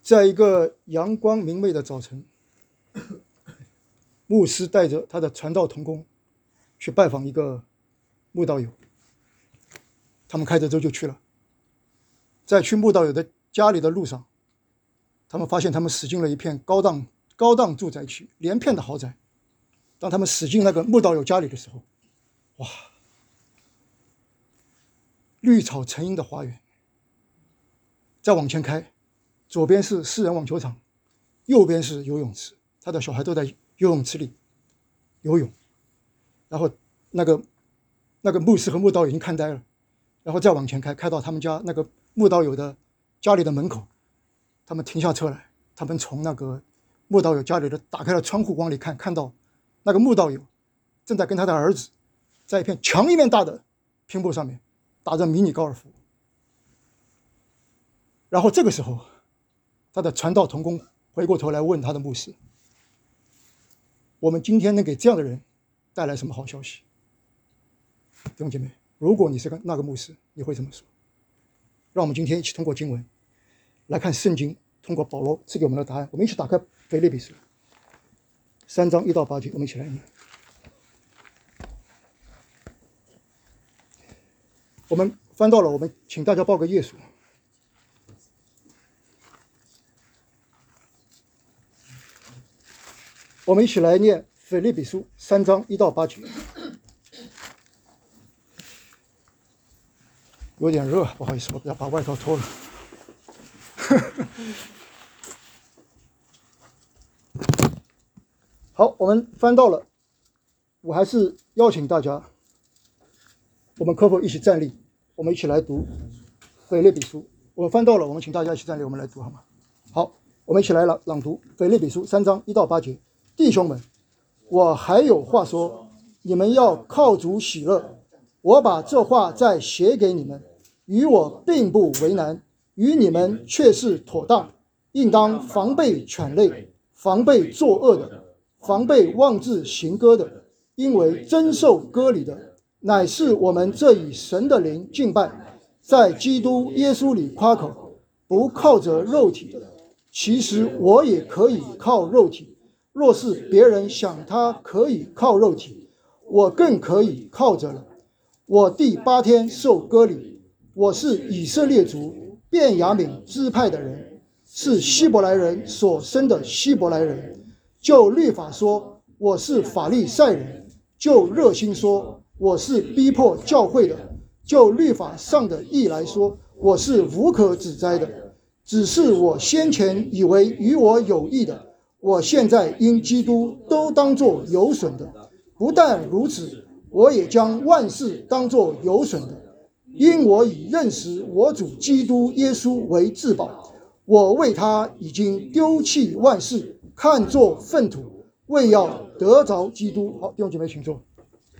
在一个阳光明媚的早晨，牧师带着他的传道同工去拜访一个慕道友。他们开着车就去了。在去慕道友的家里的路上，他们发现他们驶进了一片高档住宅区，连片的豪宅。当他们驶进那个慕道友家里的时候，哇，绿草成荫的花园。再往前开，左边是私人网球场，右边是游泳池，他的小孩都在游泳池里游泳。然后那个牧师和慕道友已经看呆了。然后再往前开到他们家那个慕道友的家里的门口，他们停下车来，他们从那个慕道友家里的打开了窗户往里看到那个慕道友正在跟他的儿子在一片墙一面大的屏幕上面打着迷你高尔夫。然后这个时候，他的传道同工回过头来问他的牧师：我们今天能给这样的人带来什么好消息？弟兄姐妹，如果你是那个牧师，你会怎么说？让我们今天一起通过经文来看圣经，通过保罗赐给我们的答案。我们一起打开腓立比书3章1到8节，我们一起来念。我们翻到了，我们请大家报个页数。我们一起来念腓立比书3章1到8节。有点热，不好意思，我要把外套脱了。好，我们翻到了，我还是邀请大家，我们可否一起站立？我们一起来读腓立比书。我翻到了，我们请大家一起站立，我们来读好吗？好，我们一起来朗读腓立比书3章1到8节。弟兄们，我还有话说，你们要靠主喜乐。我把这话再写给你们，与我并不为难，与你们却是妥当，应当防备犬类，防备作恶的，防备妄自行割的，因为真受割礼的，乃是我们这以神的灵敬拜，在基督耶稣里夸口，不靠着肉体的。其实我也可以靠肉体，若是别人想他可以靠肉体，我更可以靠着了。我第8天受割礼，我是以色列族便雅悯支派的人，是希伯来人所生的希伯来人。就律法说，我是法利赛人；就热心说，我是逼迫教会的；就律法上的义来说，我是无可指摘的。只是我先前以为与我有益的，我现在因基督都当作有损的。不但如此，我也将万事当作有损的，因我以认识我主基督耶稣为至宝。我为他已经丢弃万事，看作粪土，为要得着基督。好，弟兄姐妹请坐。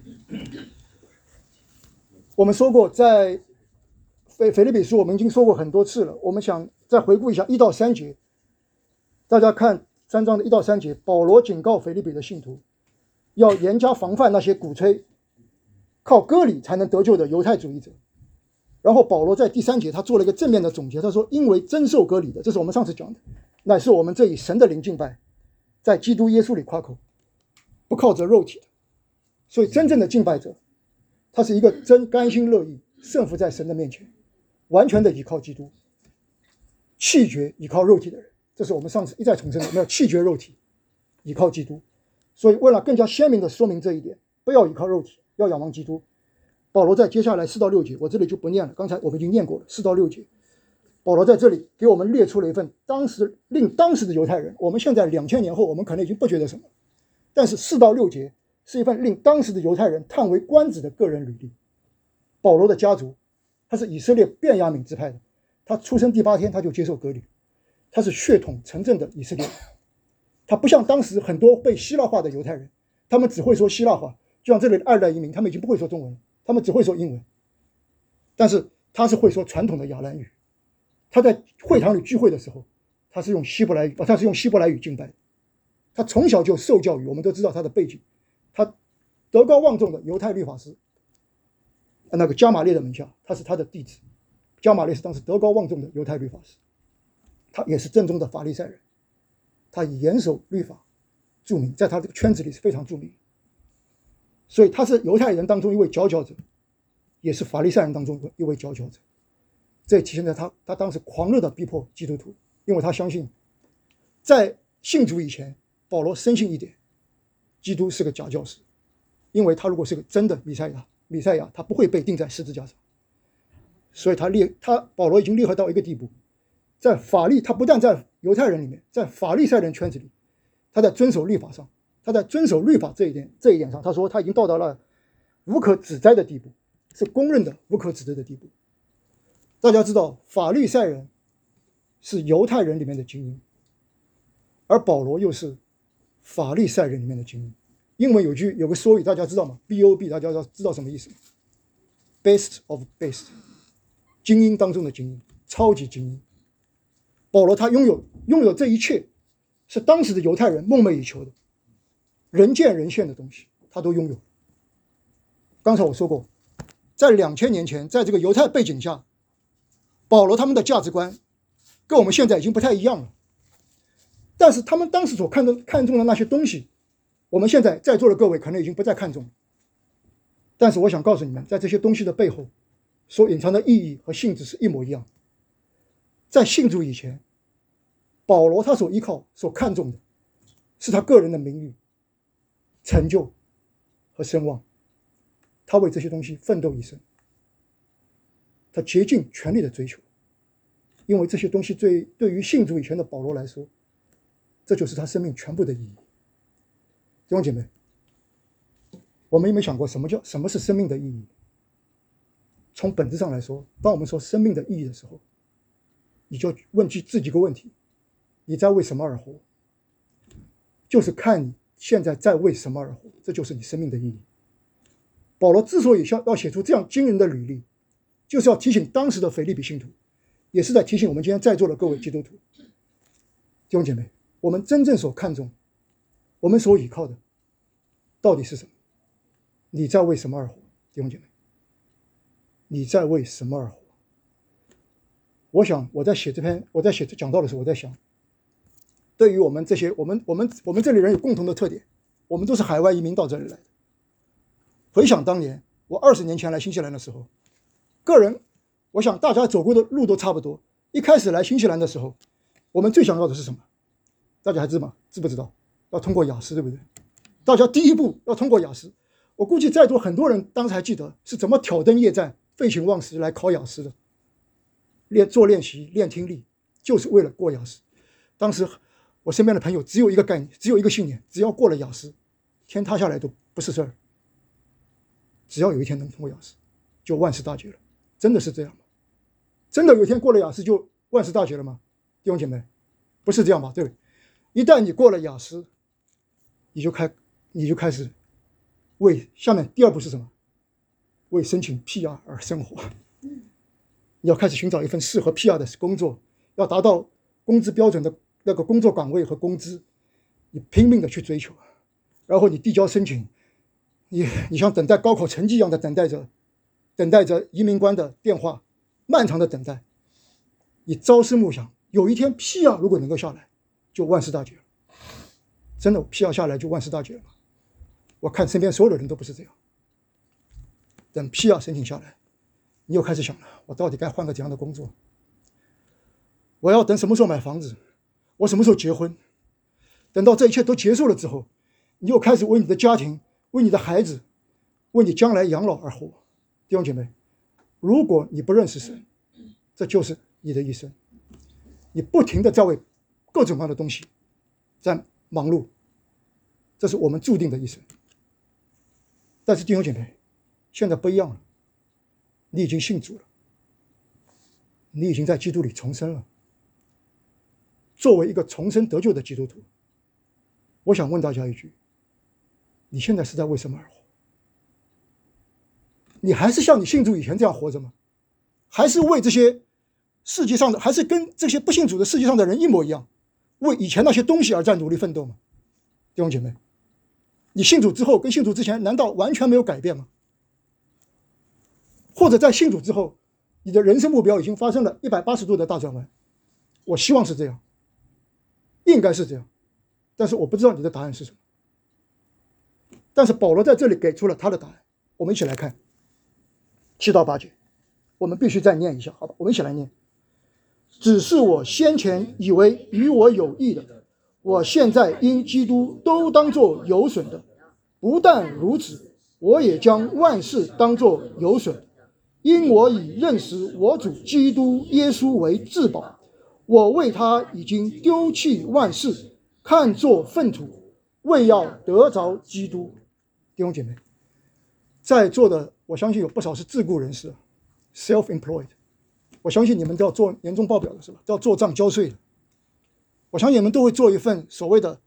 我们说过，在腓立比书我们已经说过很多次了，我们想再回顾一下1到3节。大家看3章的1到3节，保罗警告腓立比的信徒要严加防范那些鼓吹靠割礼才能得救的犹太主义者。然后保罗在第3节他做了一个正面的总结，他说因为真受割礼的，这是我们上次讲的，乃是我们这以神的灵敬拜，在基督耶稣里夸口，不靠着肉体的。所以真正的敬拜者，他是一个真甘心乐意顺服在神的面前，完全的依靠基督，弃绝依靠肉体的人。这是我们上次一再重申的，我们要弃绝肉体，依靠基督。所以为了更加鲜明的说明这一点，不要依靠肉体，要仰望基督，保罗在接下来4到6节，我这里就不念了，刚才我们已经念过了4到6节。保罗在这里给我们列出了一份令当时的犹太人，我们现在2000年后我们可能已经不觉得什么，但是4到6节是一份令当时的犹太人叹为观止的个人履历。保罗的家族，他是以色列便雅悯支派的，他出生第8天他就接受割礼，他是血统纯正的以色列人。他不像当时很多被希腊化的犹太人，他们只会说希腊话，就像这里的2代移民，他们已经不会说中文了，他们只会说英文。但是他是会说传统的亚兰语，他在会堂里聚会的时候，他是用希伯来语敬拜。他从小就受教育，我们都知道他的背景，他德高望重的犹太律法师那个加玛列的门下，他是他的弟子。加玛列是当时德高望重的犹太律法师， 他也是正宗的法利赛人，他以严守律法著名，在他这个圈子里是非常著名，所以他是犹太人当中一位佼佼者，也是法利赛人当中一位佼佼者。这也体现在他当时狂热的逼迫基督徒，因为他相信在信主以前，保罗深信一点，基督是个假教师，因为他如果是个真的弥赛亚，他不会被钉在十字架上。所以保罗已经厉害到一个地步，他不但在犹太人里面，在法利赛人圈子里，他在遵守律法上，他在遵守律法这一点上，他说他已经到达了无可指摘的地步，是公认的无可指摘的地步。大家知道，法利赛人是犹太人里面的精英，而保罗又是法利赛人里面的精英。英文有个说语，大家知道吗 ？BOB， 大家知道什么意思吗 ？Best of best， 精英当中的精英，超级精英。保罗他拥有这一切，是当时的犹太人梦寐以求的，人见人羡的东西，他都拥有。刚才我说过，在2000年前，在这个犹太背景下，保罗他们的价值观跟我们现在已经不太一样了，但是他们当时所看重的那些东西，我们现在在座的各位可能已经不再看重。但是我想告诉你们，在这些东西的背后所隐藏的意义和性质是一模一样。在信主以前，保罗他所依靠所看重的是他个人的名誉、成就和声望，他为这些东西奋斗一生，他竭尽全力的追求，因为这些东西对于信主以前的保罗来说，这就是他生命全部的意义。弟兄姐妹，我们有没有想过什么是生命的意义？从本质上来说，当我们说生命的意义的时候，你就问自己一个问题：你在为什么而活？就是看你现在在为什么而活，这就是你生命的意义。保罗之所以要写出这样惊人的履历，就是要提醒当时的腓立比信徒，也是在提醒我们今天在座的各位基督徒。弟兄姐妹，我们真正所看重，我们所依靠的到底是什么？你在为什么而活？弟兄姐妹，你在为什么而活？我想我在写这讲道的时候，我在想，对于我们这些我们这里人有共同的特点，我们都是海外移民到这里来的。回想当年我20年前来新西兰的时候，个人我想大家走过的路都差不多。一开始来新西兰的时候，我们最想要的是什么？大家还知吗？知不知道？要通过雅思，对不对？大家第一步要通过雅思。我估计在座很多人当时还记得是怎么挑灯夜战、废寝忘食来考雅思的。做练习、练听力，就是为了过雅思。当时我身边的朋友只有一个概念，只有一个信念：只要过了雅思，天塌下来都不是事儿。只要有一天能通过雅思，就万事大吉了。真的是这样吗？真的有一天过了雅思就万事大吉了吗？弟兄姐妹，不是这样吧？对不对？一旦你过了雅思，你就开始为下面第二步是什么？为申请 PR 而生活。你要开始寻找一份适合 PR 的工作，要达到工资标准的那个工作岗位和工资，你拼命的去追求，然后你递交申请，你像等待高考成绩一样的等待着移民官的电话，漫长的等待。你朝思暮想，有一天 PR 如果能够下来，就万事大吉了。真的 PR 下来就万事大吉了吗？我看身边所有的人都不是这样。等 PR 申请下来，你又开始想了，我到底该换个怎样的工作？我要等什么时候买房子？我什么时候结婚？等到这一切都结束了之后，你又开始为你的家庭、为你的孩子、为你将来养老而活。弟兄姐妹，如果你不认识神，这就是你的一生。你不停地在为各种各样的东西在忙碌，这是我们注定的一生。但是弟兄姐妹，现在不一样了，你已经信主了，你已经在基督里重生了。作为一个重生得救的基督徒，我想问大家一句：你现在是在为什么而活？你还是像你信主以前这样活着吗？还是为这些世界上的，还是跟这些不信主的世界上的人一模一样，为以前那些东西而在努力奋斗吗？弟兄姐妹，你信主之后跟信主之前难道完全没有改变吗？或者在信主之后，你的人生目标已经发生了180度的大转弯， 我希望是这样，应该是这样，但是我不知道你的答案是什么。但是保罗在这里给出了他的答案，我们一起来看7到8节，我们必须再念一下，好吧？我们一起来念。只是我先前以为与我有益的，我现在因基督都当作有损的。不但如此，我也将万事当作有损，因我以认识我主基督耶稣为至宝。我为他已经丢弃万事，看作粪土，为要得着基督。弟兄姐妹，在座的我相信有不少是自雇人士 self-employed， 我相信你们都要做年终报表的是吧？都要做账交税的。我相信你们都会做一份所谓的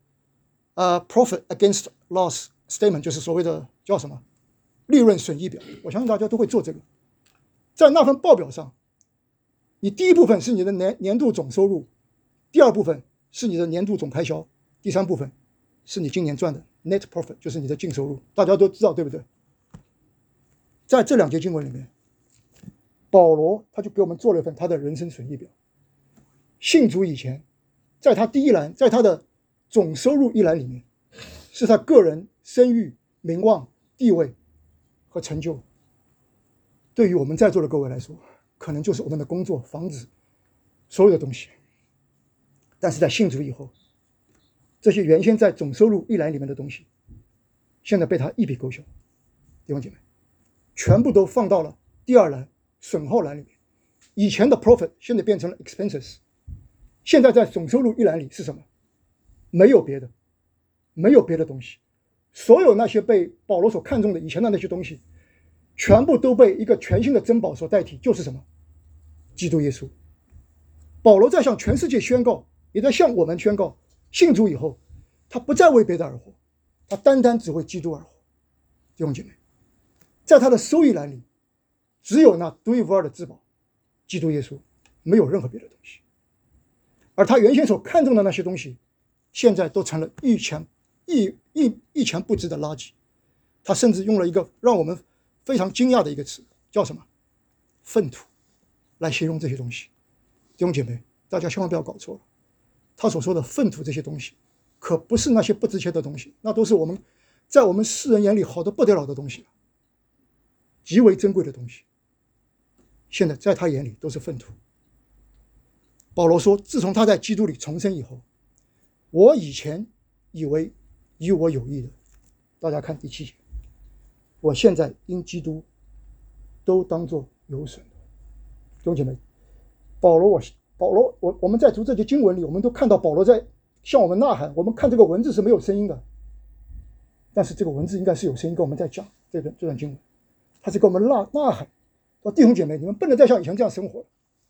profit against loss statement， 就是所谓的叫什么利润损益表。我相信大家都会做这个。在那份报表上，你第一部分是你的年度总收入，第二部分是你的年度总开销，第三部分是你今年赚的 net profit， 就是你的净收入。大家都知道对不对？在这2节经文里面，保罗他就给我们做了一份他的人生损益表。信主以前，在他第一栏，在他的总收入一栏里面，是他个人声誉、名望、地位和成就。对于我们在座的各位来说，可能就是我们的工作、房子，所有的东西。但是在信主以后，这些原先在总收入一栏里面的东西，现在被他一笔勾销。弟兄姐妹，全部都放到了第2栏损耗栏里面。以前的 profit 现在变成了 expenses。现在在总收入一栏里是什么？没有别的，没有别的东西。所有那些被保罗所看重的以前的那些东西，全部都被一个全新的珍宝所代替，就是什么？基督耶稣。保罗在向全世界宣告，也在向我们宣告，信主以后，他不再为别的而活，他单单只为基督而活。弟兄姐妹，在他的收益栏里，只有那独一无二的至宝，基督耶稣，没有任何别的东西。而他原先所看重的那些东西，现在都成了一钱不值的垃圾。他甚至用了一个让我们非常惊讶的一个词，叫什么？粪土，来形容这些东西。弟兄姐妹，大家千万不要搞错了，他所说的粪土这些东西，可不是那些不值钱的东西，那都是在我们世人眼里好得不得了的东西，极为珍贵的东西，现在在他眼里都是粪土。保罗说，自从他在基督里重生以后，我以前以为与我有益的，大家看第7节，我现在因基督都当作有损的。弟兄姐妹，我们在读这些经文里，我们都看到保罗在向我们呐喊。我们看这个文字是没有声音的，但是这个文字应该是有声音跟我们在讲这段经文，他是跟我们呐喊说，弟兄姐妹，你们不能再像以前这样生活了。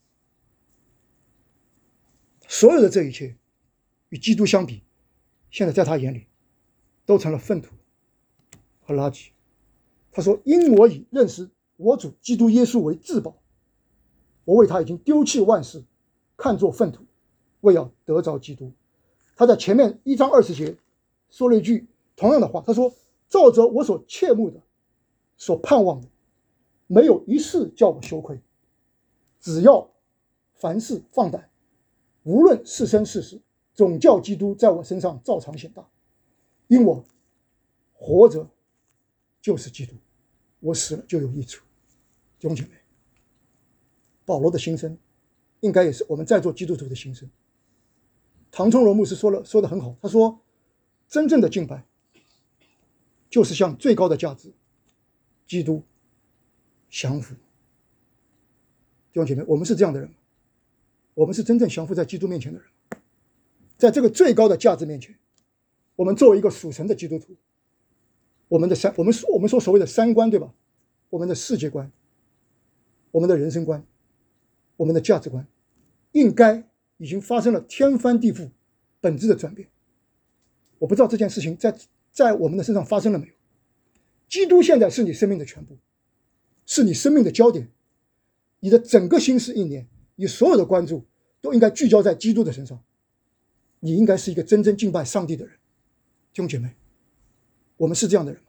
所有的这一切与基督相比，现在在他眼里都成了粪土和垃圾。他说，因我以认识我主基督耶稣为至宝，我为他已经丢弃万事，看作粪土，为要得着基督。他在前面1章20节说了一句同样的话，他说，照着我所切慕的，所盼望的，没有一事叫我羞愧，只要凡事放胆，无论是生是死，总叫基督在我身上照常显大。因我活着就是基督，我死了就有益处。弟兄姐妹，保罗的心声应该也是我们在座基督徒的心声。唐崇荣牧师说得很好，他说，真正的敬拜就是向最高的价值基督降服。弟兄姐妹，我们是这样的人吗？我们是真正降服在基督面前的人。在这个最高的价值面前，我们作为一个属神的基督徒，我们说所谓的三观，对吧？我们的世界观，我们的人生观，我们的价值观，应该已经发生了天翻地覆本质的转变。我不知道这件事情在我们的身上发生了没有。基督现在是你生命的全部，是你生命的焦点，你的整个心思意念，你所有的关注都应该聚焦在基督的身上。你应该是一个真正敬拜上帝的人。弟兄姐妹，我们是这样的人吗？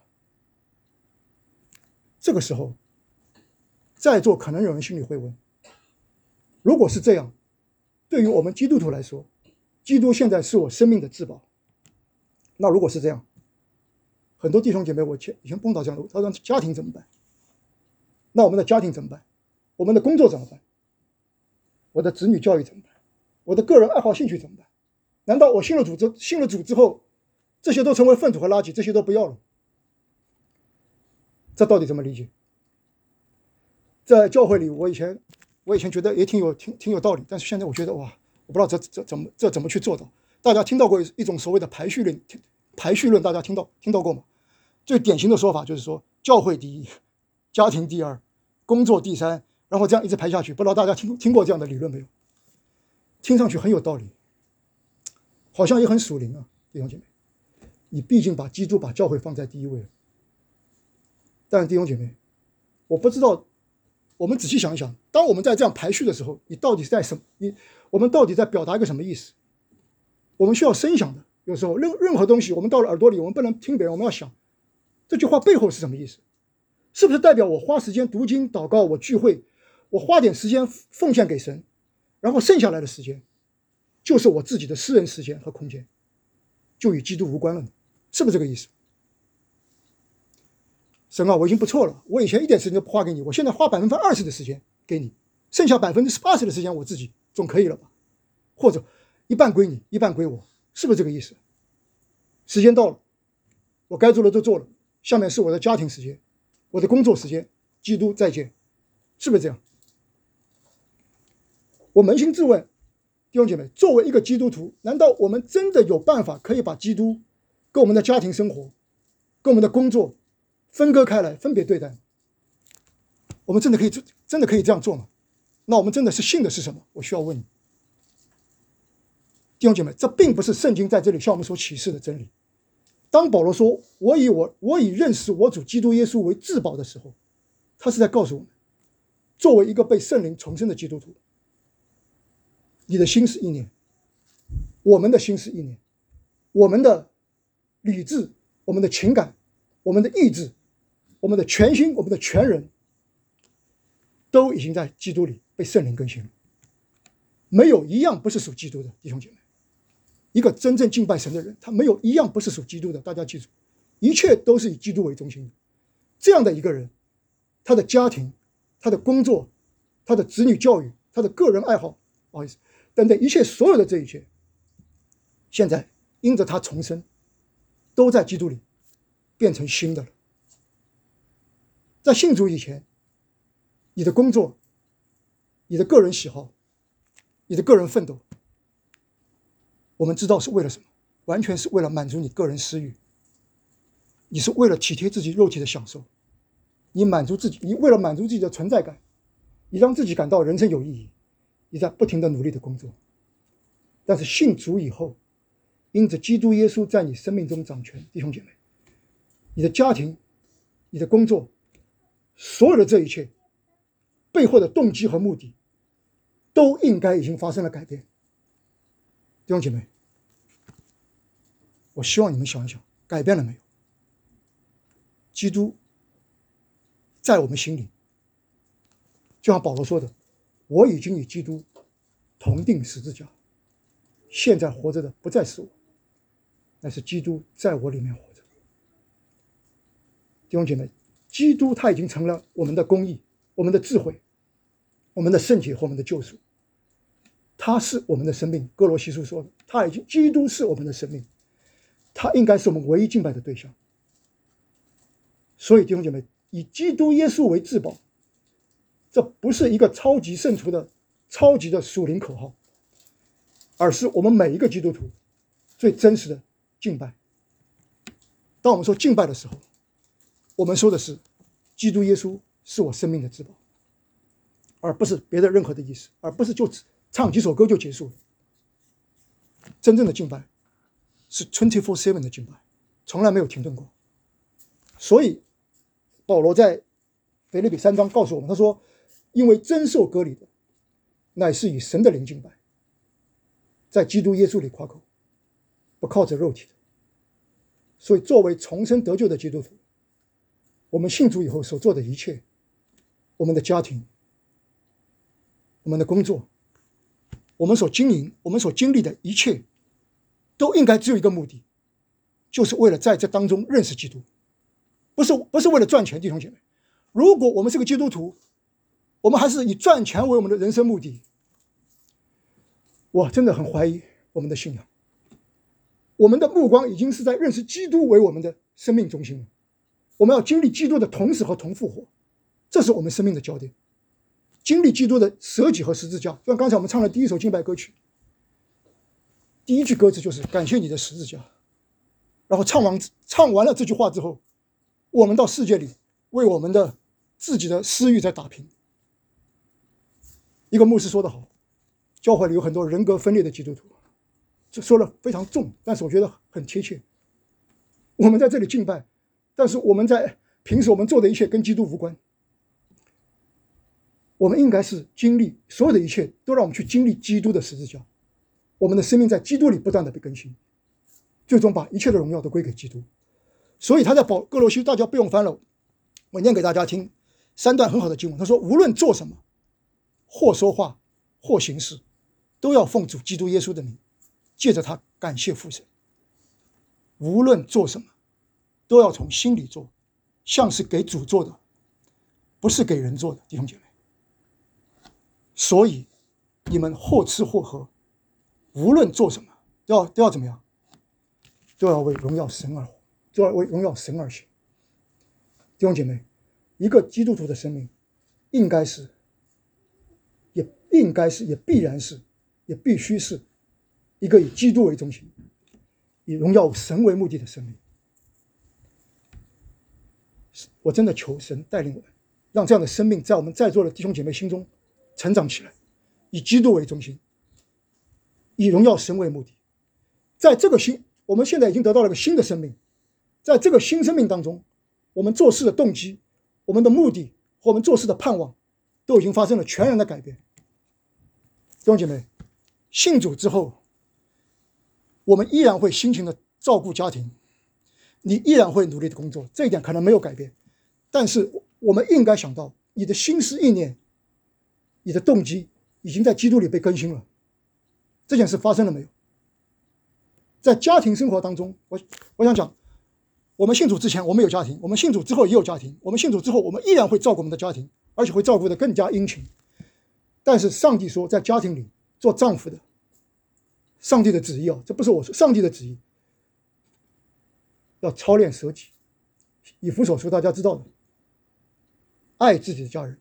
这个时候，在座可能有人心里会问，如果是这样， 对于我们基督徒来说，基督现在是我生命的至宝。那如果是这样，很多弟兄姐妹，我以前碰到这样的，他说家庭怎么办？那我们的家庭怎么办？我们的工作怎么办？我的子女教育怎么办？我的个人爱好兴趣怎么办？难道我信了主之后，这些都成为粪土和垃圾，这些都不要了？这到底怎么理解？在教会里，我以前觉得也挺有道理，但是现在我觉得哇，我不知道这怎么去做到。大家听到过一种所谓的排序论，大家听到过吗？最典型的说法就是说，教会第一，家庭第二，工作第三，然后这样一直排下去。不知道大家听过这样的理论没有？听上去很有道理，好像也很属灵啊，弟兄姐妹。你毕竟把基督、把教会放在第一位了。但是弟兄姐妹，我不知道，我们仔细想一想，当我们在这样排序的时候，我们到底在表达一个什么意思？我们需要深想的。有时候任何东西，我们到了耳朵里，我们不能听别人，我们要想这句话背后是什么意思？是不是代表我花时间读经、祷告，我聚会，我花点时间奉献给神，然后剩下来的时间就是我自己的私人时间和空间，就与基督无关了呢？是不是这个意思？神啊，我已经不错了，我以前一点时间都不花给你，我现在花20%的时间给你，剩下80%的时间我自己总可以了吧？或者一半归你，一半归我，是不是这个意思？时间到了，我该做的都做了，下面是我的家庭时间，我的工作时间，基督再见，是不是这样？我扪心自问，弟兄姐妹，作为一个基督徒，难道我们真的有办法可以把基督跟我们的家庭生活、跟我们的工作分割开来，分别对待？我们真的可以这样做吗？那我们真的是信的是什么？我需要问你，弟兄姐妹，这并不是圣经在这里向我们所启示的真理。当保罗说我以认识我主基督耶稣为至宝的时候，他是在告诉我们，作为一个被圣灵重生的基督徒，你的心是意念，我们的心是意念，我们的理智、我们的情感、我们的意志、我们的全心、我们的全人，都已经在基督里被圣灵更新了。没有一样不是属基督的，弟兄姐妹。一个真正敬拜神的人，他没有一样不是属基督的。大家记住，一切都是以基督为中心的。这样的一个人，他的家庭、他的工作、他的子女教育、他的个人爱好，不好意思，等等一切所有的这一切，现在因着他重生，都在基督里变成新的了。在信主以前，你的工作、你的个人喜好、你的个人奋斗，我们知道是为了什么？完全是为了满足你个人私欲。你是为了体贴自己肉体的享受，你为了满足自己的存在感，你让自己感到人生有意义，你在不停的努力的工作。但是信主以后，因着基督耶稣在你生命中掌权，弟兄姐妹，你的家庭、你的工作，所有的这一切背后的动机和目的，都应该已经发生了改变。弟兄姐妹，我希望你们想一想，改变了没有？基督在我们心里，就像保罗说的，我已经与基督同定十字架，现在活着的不再是我，乃是基督在我里面活着。弟兄姐妹，基督他已经成了我们的公义、我们的智慧、我们的圣洁和我们的救赎。他是我们的生命，哥罗西书说的，基督是我们的生命，他应该是我们唯一敬拜的对象。所以弟兄姐妹，以基督耶稣为至宝，这不是一个超级圣徒的超级的属灵口号，而是我们每一个基督徒最真实的敬拜。当我们说敬拜的时候，我们说的是基督耶稣是我生命的至宝，而不是别的任何的意思，而不是就唱几首歌就结束了。真正的敬拜是 24/7 的敬拜，从来没有停顿过。所以保罗在腓立比3章告诉我们，他说，因为真受割礼的乃是以神的灵敬拜，在基督耶稣里夸口，不靠着肉体的。所以作为重生得救的基督徒，我们信主以后所做的一切，我们的家庭、我们的工作、 我们所经营、我们所经历的一切，都应该只有一个目的，就是为了在这当中认识基督，不是为了赚钱，弟兄姐妹。如果我们是个基督徒，我们还是以赚钱为我们的人生目的，我真的很怀疑我们的信仰。我们的目光已经是在认识基督为我们的生命中心了。我们要经历基督的同死和同复活，这是我们生命的焦点。经历基督的舍己和十字架，就像刚才我们唱的第一首敬拜歌曲，第一句歌词就是感谢你的十字架。然后唱完了这句话之后，我们到世界里为我们的自己的私欲在打拼。一个牧师说得好，教会里有很多人格分裂的基督徒，这说了非常重，但是我觉得很贴切。我们在这里敬拜，但是我们在平时我们做的一切跟基督无关。我们应该是经历所有的一切，都让我们去经历基督的十字架。我们的生命在基督里不断的被更新，最终把一切的荣耀都归给基督。所以他在哥罗西，大家不用翻了，我念给大家听3段很好的经文。他说，无论做什么，或说话，或行事，都要奉主基督耶稣的名，借着他感谢父神。无论做什么，都要从心里做，像是给主做的，不是给人做的，弟兄姐妹。所以你们或吃或喝，无论做什么，都要怎么样？都要为荣耀神而活，都要为荣耀神而行。弟兄姐妹，一个基督徒的生命应该是，也必然是，也必须是一个以基督为中心，以荣耀神为目的的生命。我真的求神带领我们，让这样的生命在我们在座的弟兄姐妹心中成长起来，以基督为中心，以荣耀神为目的。在这个我们现在已经得到了一个新的生命，在这个新生命当中，我们做事的动机、我们的目的和我们做事的盼望都已经发生了全然的改变。弟兄姐妹，信主之后，我们依然会辛勤的照顾家庭，你依然会努力的工作，这一点可能没有改变。但是我们应该想到，你的心思意念、你的动机已经在基督里被更新了。这件事发生了没有？在家庭生活当中，我想讲，我们信主之前我们有家庭，我们信主之后也有家庭，我们信主之后我们依然会照顾我们的家庭，而且会照顾得更加殷勤。但是上帝说，在家庭里做丈夫的，上帝的旨意这不是我说，上帝的旨意要操练舍己。以弗所书大家知道的，爱自己的家人。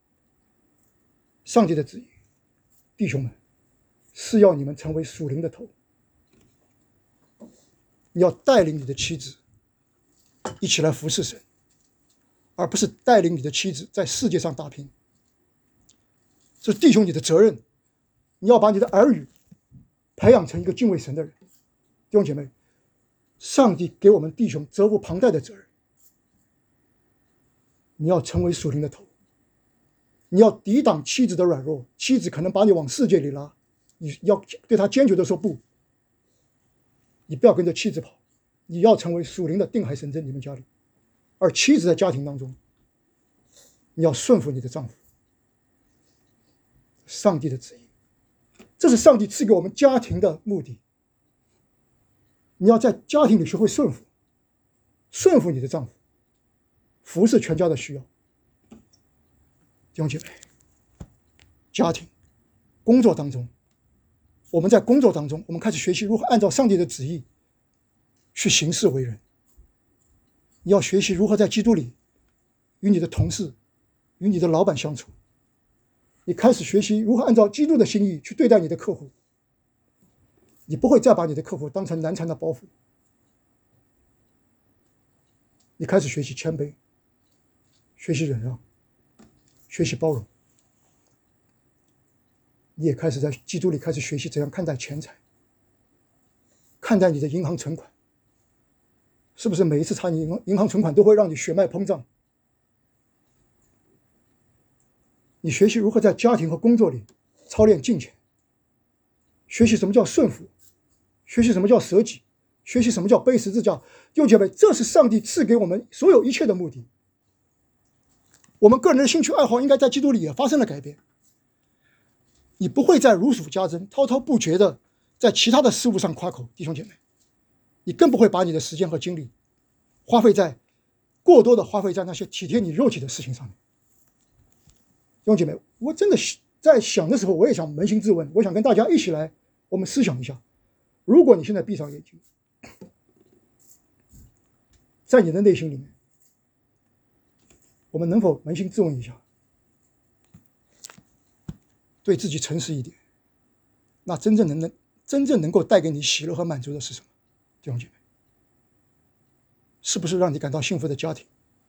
上帝的旨意，弟兄们，是要你们成为属灵的头。你要带领你的妻子一起来服侍神，而不是带领你的妻子在世界上打拼。这是弟兄你的责任，你要把你的儿女培养成一个敬畏神的人。弟兄姐妹，上帝给我们弟兄责无旁贷的责任，你要成为属灵的头，你要抵挡妻子的软弱。妻子可能把你往世界里拉，你要对她坚决的说不，你不要跟着妻子跑，你要成为属灵的定海神针你们家里。而妻子在家庭当中，你要顺服你的丈夫。上帝的旨意，这是上帝赐给我们家庭的目的。你要在家庭里学会顺服，顺服你的丈夫，服侍全家的需要。弟兄姐妹，家庭工作当中，我们在工作当中，我们开始学习如何按照上帝的旨意去行事为人。你要学习如何在基督里与你的同事、与你的老板相处。你开始学习如何按照基督的心意去对待你的客户。你不会再把你的客户当成难缠的包袱。你开始学习谦卑，学习忍让，学习包容。你也开始在基督里开始学习怎样看待钱财，看待你的银行存款。是不是每一次查你银行存款都会让你血脉膨胀？你学习如何在家庭和工作里操练敬虔，学习什么叫顺服，学习什么叫舍己，学习什么叫背十字架。弟兄姐妹，这是上帝赐给我们所有一切的目的。我们个人的兴趣爱好应该在基督里也发生了改变。 你不会再如数家珍、滔滔不绝的在其他的事物上夸口，弟兄姐妹，你更不会把你的时间和精力过多的花费在那些体贴你肉体的事情上面。弟兄姐妹，我真的在想的时候，我也想扪心自问，我想跟大家一起来，我们思想一下，如果你现在闭上眼睛，在你的内心里面，我们能否扪心自问一下，对自己诚实一点，那真正能够带给你喜乐和满足的是什么？弟兄姐妹，是不是让你感到幸福的家庭？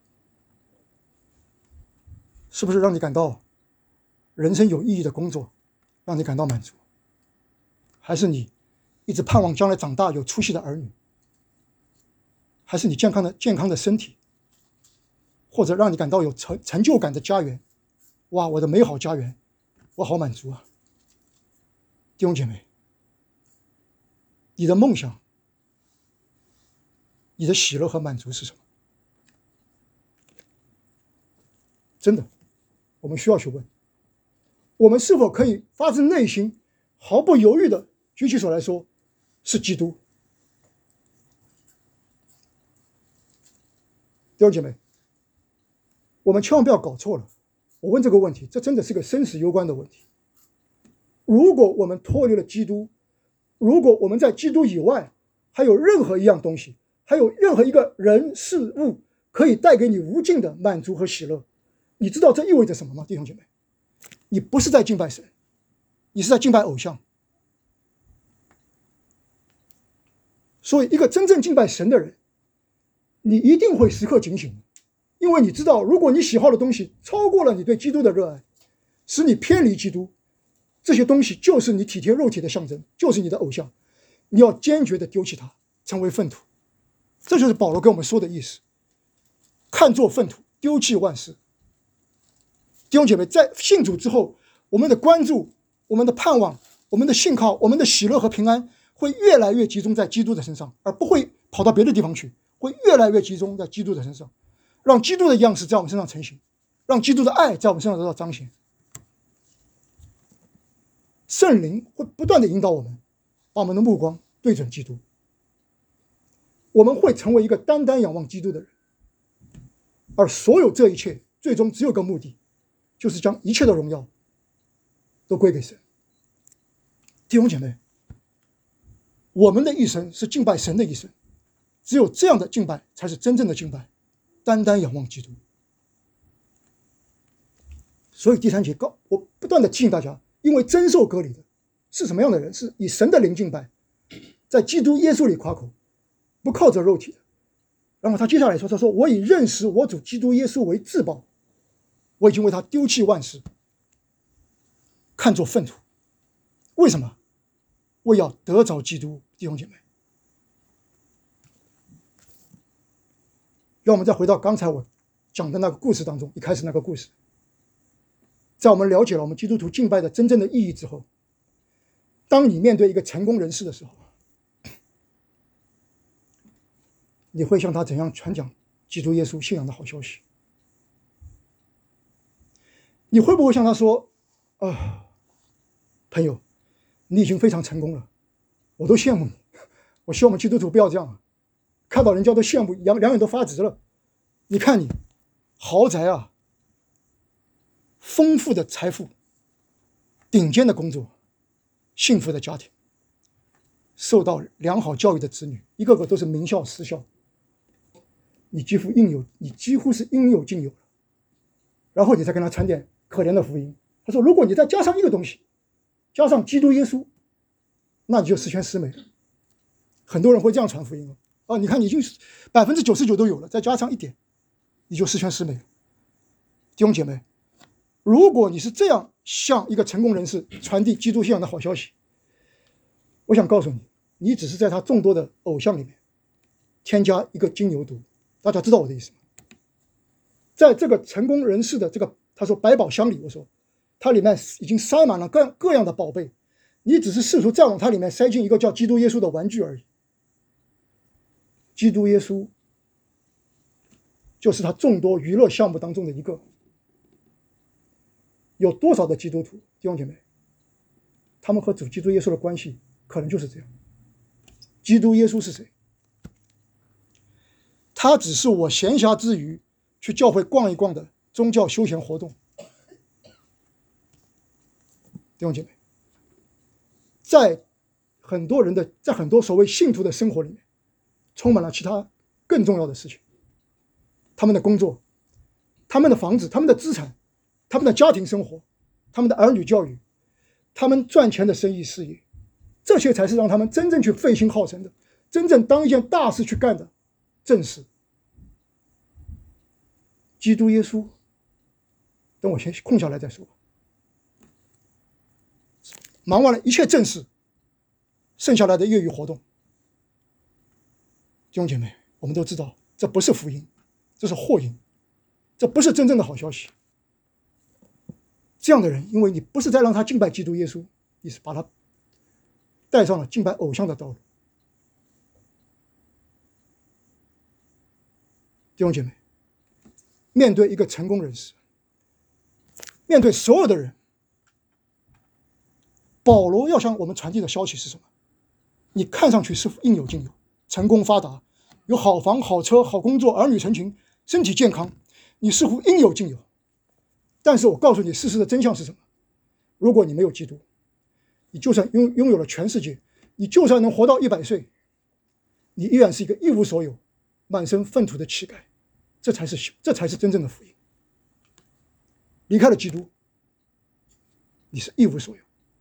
是不是让你感到人生有意义的工作，让你感到满足？还是你一直盼望将来长大有出息的儿女？还是你健康的身体？或者让你感到有成就感的家园？哇，我的美好家园，我好满足啊！弟兄姐妹，你的梦想，你的喜乐和满足是什么？真的，我们需要去问，我们是否可以发自内心毫不犹豫的举起手来说，是基督？弟兄姐妹，我们千万不要搞错了。我问这个问题，这真的是个生死攸关的问题。如果我们脱离了基督，如果我们在基督以外还有任何一样东西，还有任何一个人事物可以带给你无尽的满足和喜乐，你知道这意味着什么吗？弟兄姐妹，你不是在敬拜神，你是在敬拜偶像。所以一个真正敬拜神的人，你一定会时刻警醒，因为你知道，如果你喜好的东西超过了你对基督的热爱，使你偏离基督，这些东西就是你体贴肉体的象征，就是你的偶像，你要坚决的丢弃它，成为粪土。这就是保罗跟我们说的意思，看作粪土，丢弃万事。弟兄姐妹，在信主之后，我们的关注、我们的盼望、我们的信靠、我们的喜乐和平安会越来越集中在基督的身上，而不会跑到别的地方去，会越来越集中在基督的身上，让基督的样式在我们身上成型，让基督的爱在我们身上得到彰显。圣灵会不断的引导我们，把我们的目光对准基督，我们会成为一个单单仰望基督的人。而所有这一切最终只有个目的，就是将一切的荣耀都归给神。弟兄姐妹，我们的一生是敬拜神的一生，只有这样的敬拜才是真正的敬拜，单单仰望基督。所以第3节我不断的提醒大家，因为真受割礼的是什么样的人？是以神的灵敬拜，在基督耶稣里夸口，不靠着肉体的。然后他接下来说，他说，我以认识我主基督耶稣为至宝，我已经为他丢弃万事，看作粪土。为什么？为要得着基督。弟兄姐妹，让我们再回到刚才我讲的那个故事当中，一开始那个故事。在我们了解了我们基督徒敬拜的真正的意义之后，当你面对一个成功人士的时候，你会向他怎样传讲基督耶稣信仰的好消息？你会不会向他说，朋友，你已经非常成功了，我都羡慕你，我希望我们基督徒不要这样，看到人家都羡慕，两眼都发直了。你看你豪宅啊，丰富的财富，顶尖的工作，幸福的家庭，受到良好教育的子女，一个个都是名校私校，你几乎是应有尽有了。然后你再跟他传点可怜的福音，他说，如果你再加上一个东西，加上基督耶稣，那你就十全十美了。很多人会这样传福音了你看你已经99%都有了，再加上一点，你就十全十美了。弟兄姐妹，如果你是这样向一个成功人士传递基督信仰的好消息，我想告诉你，你只是在他众多的偶像里面添加一个金牛犊。大家知道我的意思吗？在这个成功人士的这个他说百宝箱里，我说它里面已经塞满了各样的宝贝，你只是试图再往它里面塞进一个叫基督耶稣的玩具而已。基督耶稣就是他众多娱乐项目当中的一个。有多少的基督徒，弟兄姐妹， 他们和主基督耶稣的关系可能就是这样。基督耶稣是谁？他只是我闲暇之余去教会逛一逛的宗教休闲活动。弟兄姐妹，在很多所谓信徒的生活里面，充满了其他更重要的事情。他们的工作，他们的房子，他们的资产，他们的家庭生活，他们的儿女教育，他们赚钱的生意事业，这些才是让他们真正去费心耗神的，真正当一件大事去干的正事。基督耶稣，等我先空下来再说。忙完了一切正事，剩下来的业余活动，弟兄姐妹，我们都知道这不是福音，这是祸因，这不是真正的好消息。这样的人，因为你不是在让他敬拜基督耶稣，你是把他带上了敬拜偶像的道路。弟兄姐妹，面对一个成功人士，面对所有的人，保罗要向我们传递的消息是什么？你看上去是应有尽有，成功发达，有好房好车好工作，儿女成群，身体健康，你似乎应有尽有。但是我告诉你，事实的真相是什么？如果你没有基督，你就算拥有了全世界，你就算能活到100岁，你依然是一个一无所有、满身粪土的乞丐。这才是真正的福音。离开了基督，你是一无所有。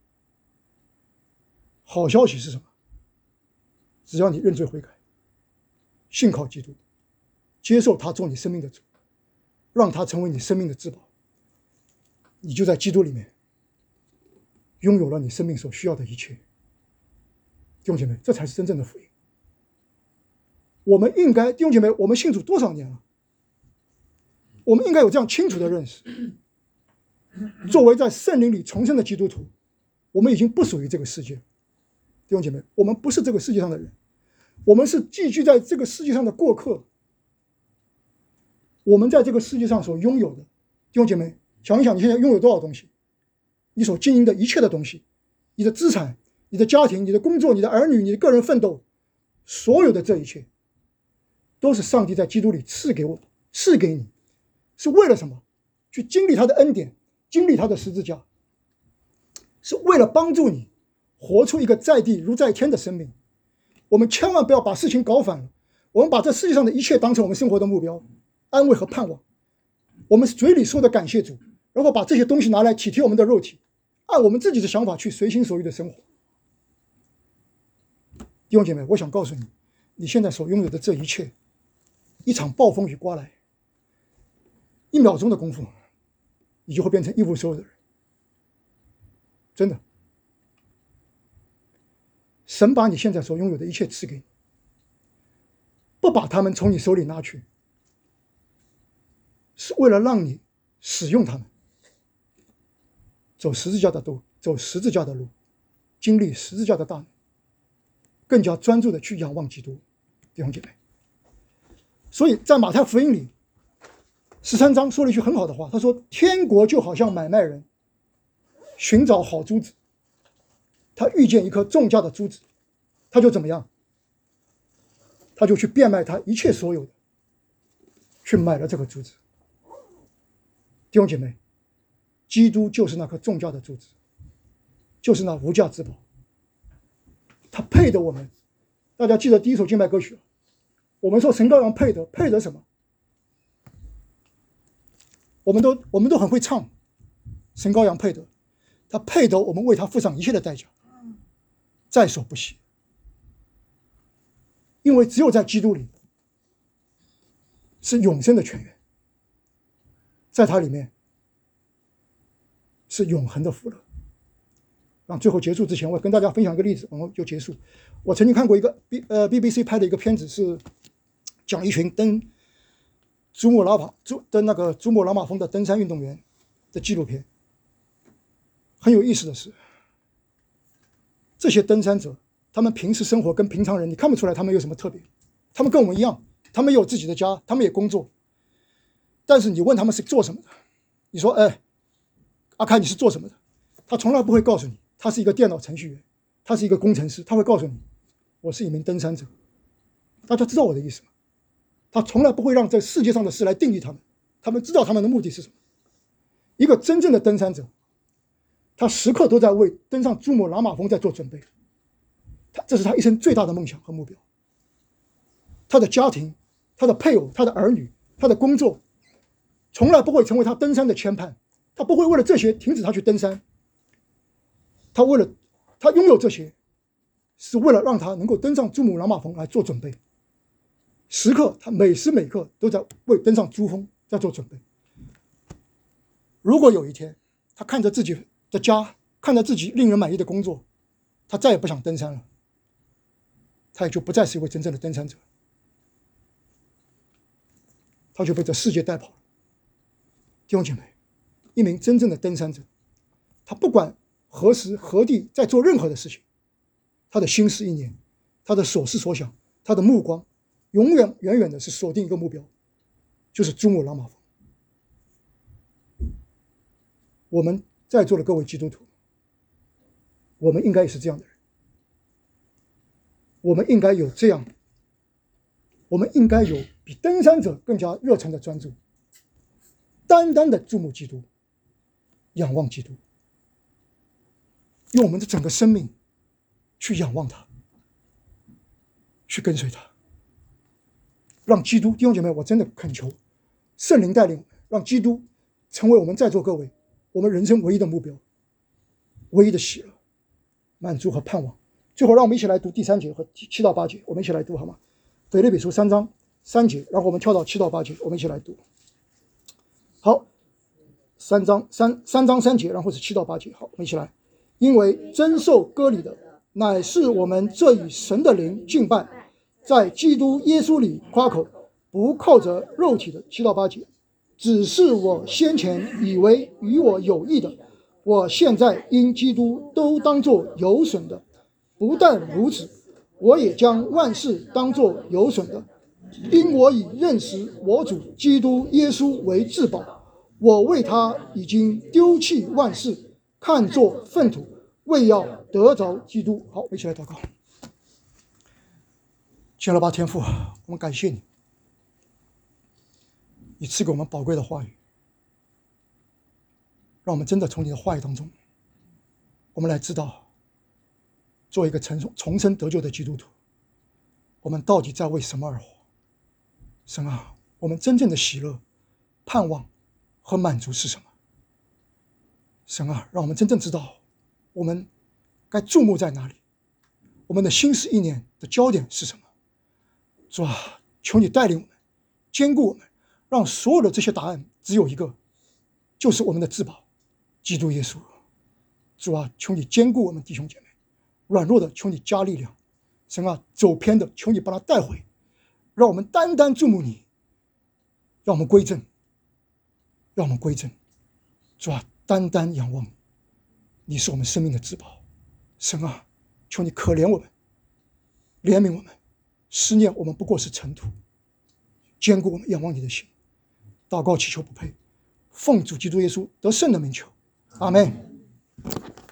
好消息是什么？只要你认罪悔改，信靠基督，接受他做你生命的主，让他成为你生命的至宝，你就在基督里面拥有了你生命所需要的一切。弟兄姐妹，这才是真正的福音。我们应该，弟兄姐妹，我们信主多少年了？我们应该有这样清楚的认识。作为在圣灵里重生的基督徒，我们已经不属于这个世界。弟兄姐妹，我们不是这个世界上的人，我们是寄居在这个世界上的过客。我们在这个世界上所拥有的，弟兄姐妹，想一想你现在拥有多少东西？你所经营的一切的东西，你的资产、你的家庭、你的工作、你的儿女、你的个人奋斗，所有的这一切，都是上帝在基督里赐给你，是为了什么？去经历他的恩典，经历他的十字架，是为了帮助你活出一个在地如在天的生命。我们千万不要把事情搞反了，我们把这世界上的一切当成我们生活的目标、安慰和盼望。我们嘴里说的感谢主，然后把这些东西拿来体贴我们的肉体，按我们自己的想法去随心所欲的生活。弟兄姐妹，我想告诉你，你现在所拥有的这一切，一场暴风雨刮来，1秒钟的功夫，你就会变成一无所有的人。真的，神把你现在所拥有的一切赐给你，不把他们从你手里拿去，是为了让你使用他们，走十字架的路，经历十字架的大能，更加专注的去仰望基督。弟兄姐妹，所以在马太福音里13章说了一句很好的话，他说天国就好像买卖人寻找好珠子，他遇见一颗重价的珠子，他就怎么样？他就去变卖他一切所有的，去买了这颗珠子。弟兄姐妹，基督就是那颗重价的珠子，就是那无价之宝，他配得我们。大家记得第一首敬拜歌曲，我们说神羔羊配得什么？我们都很会唱，神羔羊配得，他配得我们为他付上一切的代价，在所不惜。因为只有在基督里是永生的泉源，在他里面是永恒的福乐。让最后结束之前，我跟大家分享一个例子，然后就结束。我曾经看过一个BBC 拍的一个片子，是讲一群登珠穆朗玛峰的登山运动员的纪录片。很有意思的是，这些登山者他们平时生活跟平常人你看不出来他们有什么特别，他们跟我们一样，他们有自己的家，他们也工作。但是你问他们是做什么的，你说阿开你是做什么的，他从来不会告诉你他是一个电脑程序员，他是一个工程师，他会告诉你，我是一名登山者。大家知道我的意思吗？他从来不会让这世界上的事来定义他们，他们知道他们的目的是什么。一个真正的登山者，他时刻都在为登上珠穆朗玛峰在做准备，这是他一生最大的梦想和目标。他的家庭、他的配偶、他的儿女、他的工作，从来不会成为他登山的牵绊，他不会为了这些停止他去登山。他拥有这些，是为了让他能够登上珠穆朗玛峰来做准备。时刻，他每时每刻都在为登上珠峰在做准备。如果有一天，他看着自己的家，看着自己令人满意的工作，他再也不想登山了，他也就不再是一位真正的登山者，他就被这世界带跑了。弟兄姐妹，一名真正的登山者，他不管何时何地在做任何的事情，他的心思意念，他的所思所想，他的目光永远远远的是锁定一个目标，就是珠穆朗玛峰。我们在座的各位基督徒，我们应该也是这样的人，我们应该有比登山者更加热忱的专注，单单的注目基督，仰望基督，用我们的整个生命去仰望他，去跟随他，让基督，弟兄姐妹，我真的恳求圣灵带领我们，让基督成为我们在座各位我们人生唯一的目标，唯一的喜乐、满足和盼望。最后，让我们一起来读第3节和7到8节，我们一起来读好吗？腓立比书3章3节，然后我们跳到7到8节，我们一起来读。好，3章3节，然后是7到8节，好，我们一起来。因为真受割礼的，乃是我们这以神的灵敬拜，在基督耶稣里夸口，不靠着肉体的。7到8节，只是我先前以为与我有益的，我现在因基督都当作有损的。不但如此，我也将万事当作有损的，因我已认识我主基督耶稣为至宝。我为他已经丢弃万事，看作粪土，为要得着基督。好，我们一起来祷告。亲爱的爸天父，我们感谢你，你赐给我们宝贵的话语，让我们真的从你的话语当中，我们来知道，作为一个重生得救的基督徒，我们到底在为什么而活？神啊，我们真正的喜乐、盼望和满足是什么？神啊，让我们真正知道我们该注目在哪里，我们的心思意念的焦点是什么？主啊，求你带领我们，坚固我们，让所有的这些答案只有一个，就是我们的至宝，基督耶稣。主啊，求你坚固我们弟兄姐妹，软弱的求你加力量，神啊，走偏的求你把他带回，让我们单单注目你，让我们归正，让我们归正。主啊，单单仰望你是我们生命的至宝。神啊，求你可怜我们，怜悯我们，思念我们不过是尘土，坚固我们仰望你的心。祷告祈求不配，奉主基督耶稣得胜的名求，阿们。